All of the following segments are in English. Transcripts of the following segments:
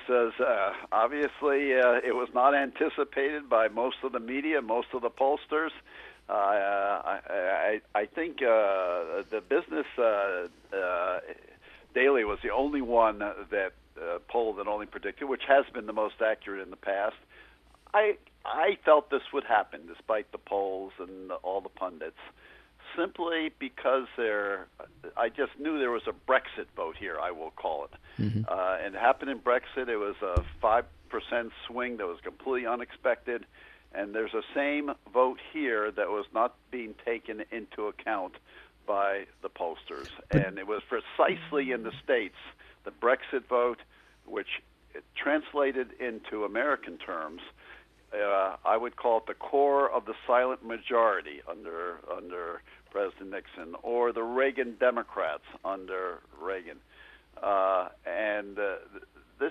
as obviously it was not anticipated by most of the media, most of the pollsters. I think the Business Daily was the only one that polled and only predicted, which has been the most accurate in the past. I felt this would happen despite the polls and all the pundits, simply because I just knew there was a Brexit vote here, I will call it. And it happened in Brexit. It was a 5% swing that was completely unexpected. And there's a same vote here that was not being taken into account by the pollsters. And it was precisely in the States, the Brexit vote, which translated into American terms, I would call it the core of the silent majority under President Nixon, or the Reagan Democrats under Reagan. This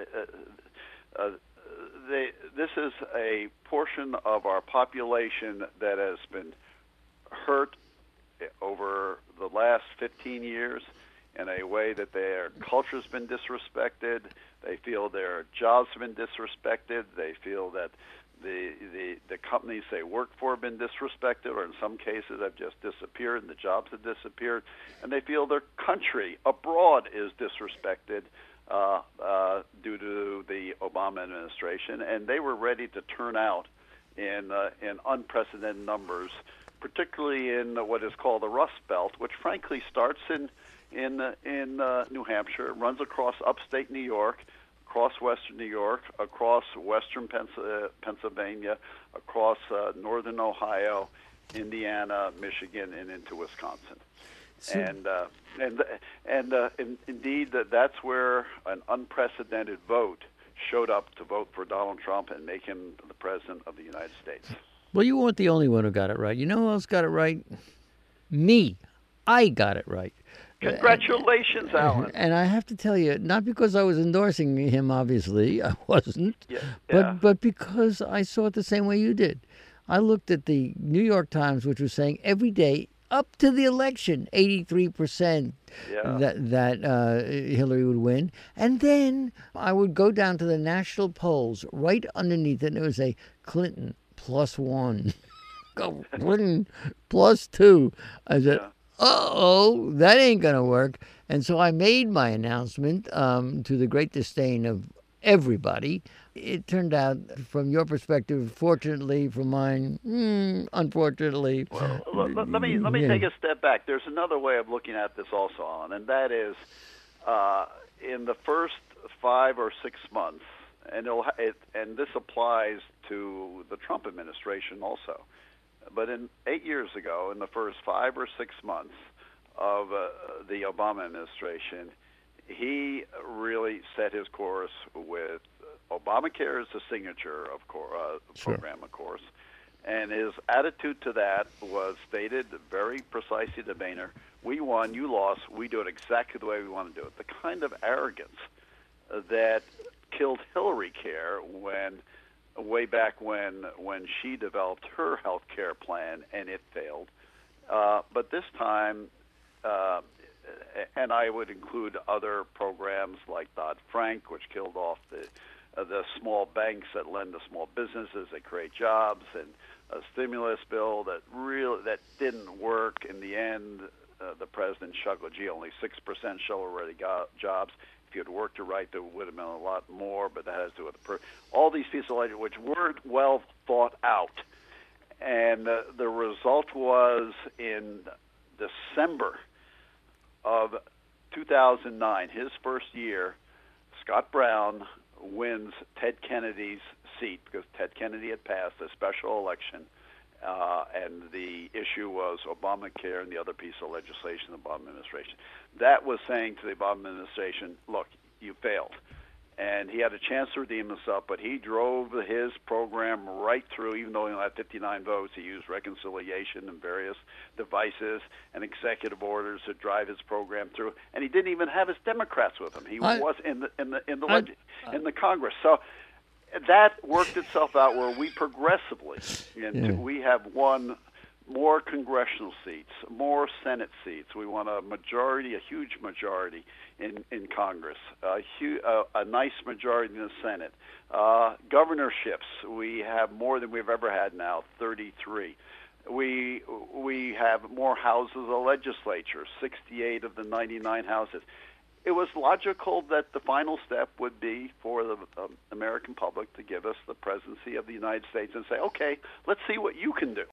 is a portion of our population that has been hurt over the last 15 years in a way that their culture's been disrespected. They feel their jobs have been disrespected. They feel that the companies they work for have been disrespected, or in some cases have just disappeared, and the jobs have disappeared. And they feel their country abroad is disrespected due to the Obama administration. And they were ready to turn out in unprecedented numbers, particularly in what is called the Rust Belt, which frankly starts in New Hampshire, runs across upstate New York, across western New York, across western Pennsylvania, across northern Ohio, Indiana, Michigan, and into Wisconsin. Indeed, that's where an unprecedented vote showed up to vote for Donald Trump and make him the president of the United States. Well, you weren't the only one who got it right. You know who else got it right? Me. I got it right. Congratulations, Alan. And I have to tell you, not because I was endorsing him, obviously, I wasn't, but because I saw it the same way you did. I looked at the New York Times, which was saying every day, up to the election, 83% that Hillary would win. And then I would go down to the national polls, right underneath it, and it was a Clinton +1, Clinton +2. I said, uh-oh, that ain't going to work. And so I made my announcement to the great disdain of everybody. It turned out, from your perspective, fortunately, from mine, unfortunately. Well, let me take a step back. There's another way of looking at this also, Alan, and that is in the first 5 or 6 months, and this applies to the Trump administration also. But 8 years ago, in the first 5 or 6 months of the Obama administration, he really set his course with Obamacare as the signature of program, of course. And his attitude to that was stated very precisely to Boehner: we won, you lost, we do it exactly the way we want to do it. The kind of arrogance that killed Hillary Care way back when she developed her health care plan and it failed. But this time, and I would include other programs like Dodd-Frank, which killed off the small banks that lend to small businesses that create jobs, and a stimulus bill that didn't work. In the end, the president chuckled, gee, only 6% show already got jobs. If you had worked it right, there would have been a lot more, but that has to do with all these pieces of legislation which weren't well thought out. And the result was in December of 2009, his first year, Scott Brown wins Ted Kennedy's seat because Ted Kennedy had passed a special election, and the issue was Obamacare and the other piece of legislation of the Obama administration. That was saying to the Obama administration, look, you failed. And he had a chance to redeem himself, but he drove his program right through. Even though he only had 59 votes, he used reconciliation and various devices and executive orders to drive his program through. And he didn't even have his Democrats with him. He was in the Congress. So that worked itself out where we progressively, we have won more congressional seats, more Senate seats. We want a majority, a huge majority in Congress, a nice majority in the Senate. Governorships, we have more than we've ever had now, 33. We have more houses of the legislature, 68 of the 99 houses. It was logical that the final step would be for the American public to give us the presidency of the United States and say, okay, let's see what you can do.